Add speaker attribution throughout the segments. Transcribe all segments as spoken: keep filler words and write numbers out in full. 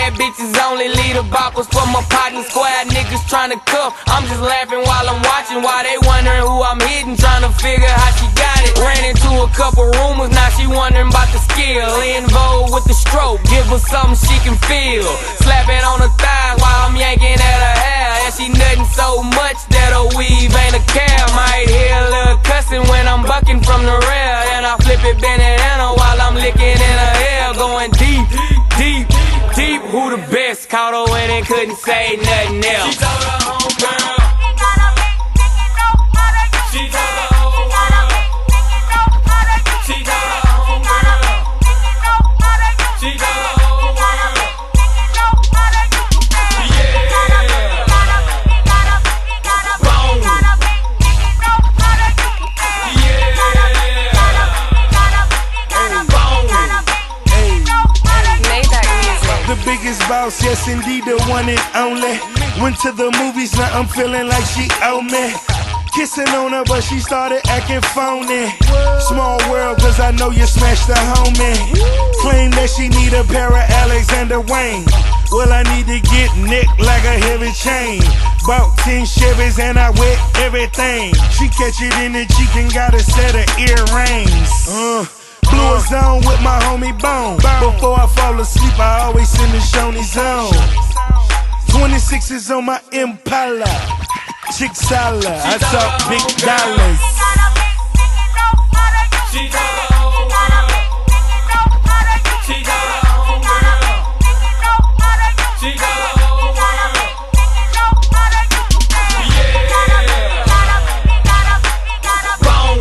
Speaker 1: bad bitches only lead the boppers for my partner squad niggas tryna cuff. I'm just laughing while I'm watching, while they wondering who I'm hitting, trying to figure how she got it. Ran into a couple rumors, now she wondering about the skill. In vogue with the stroke, give her something she can feel. Slapping on her thighs while I'm yanking at her hair. And she nutting so much that her weave ain't a care. Might hear a little cussing when I'm bucking from the rail. And I flip it banana while I'm licking in her hair. Going deep, deep, deep. Who the best? Caught her when it couldn't say nothing else. She told her homegirl. She told the whole world. She told her homegirl. She told the whole world. Yeah. Boom. Yeah. Boom.
Speaker 2: Maybach music.
Speaker 3: The biggest boss, yes indeed, the one and only. Went to the movies, now I'm feeling like she owe me. Kissing on her, but she started acting phony. Small world, cause I know you smashed the homie. Claim that she need a pair of Alexander Wayne. Well, I need to get nicked like a heavy chain. Bought ten Chevys and I wet everything. She catch it in the cheek and got a set of earrings. Uh, blew a zone with my homie Bone. Before I fall asleep, I always send the Shoney zone. twenty-sixes on my Impala. Chick Sala, I talk big dollars.
Speaker 1: She told the whole world. She told the homegirl. She told the whole world. Yeah. Boom.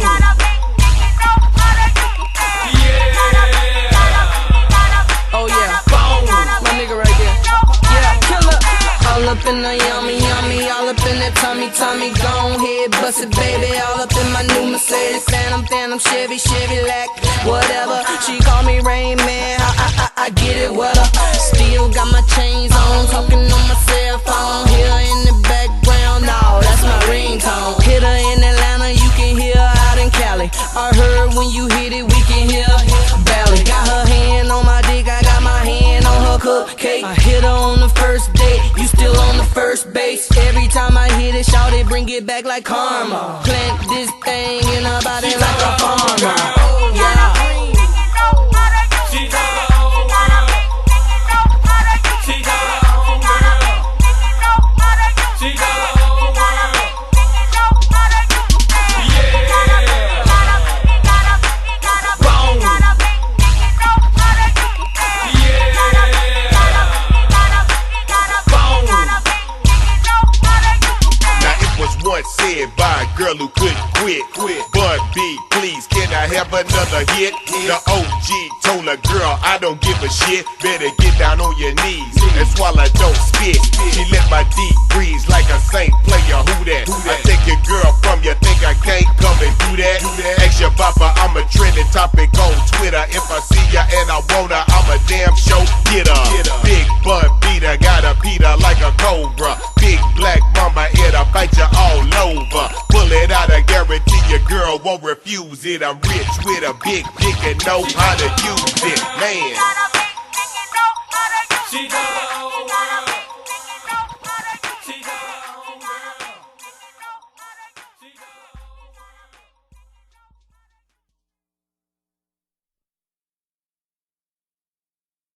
Speaker 1: Yeah.
Speaker 2: Oh yeah,
Speaker 1: Boom.
Speaker 2: my nigga right there. Yeah, killer. All up in the yummy, yummy, all up in that tummy, tummy. Gon' head, bust it, baby. All up in my new Mercedes, Phantom, Phantom, Chevy, Chevy, Lack, whatever. She call me Rain Man, I, I, I, I get it, what up? Still got my chains on, talking on my cell phone. Hear her in the background, no, that's my ringtone. Hit her in Atlanta, you can hear her out in Cali. I heard when you hit it, we can hear Valley. Got her hand on my dick, I got my hand on her cupcake. I hit her on the first date, you still on the first base. Every time I hit it, shout it, bring it back like karma. Plant this thing in her body like a farmer. Yeah.
Speaker 1: She told the whole world. She told the homegirl. She told the whole world. Yeah. Boom. Yeah. Boom.
Speaker 4: Now it was once said by a girl who couldn't quit. Quit. Bun B, please, can I have another hit? The O G told her, girl, I don't give a shit. Better get down on your knees and swallow, don't spit. She let my D breeze like a saint player. Who that? I take your girl from you, think I can't come and do that? Ask your papa, I'm a trending topic on Twitter. If I see ya and I want her, I'm a damn show getter. Big bun beater, got a Peter like a cobra. Big black mama, it'll bite you all over. Pull it out, I guarantee your girl won't refuse it. I'm rich with a big dick and know how to use it, man.
Speaker 1: She told the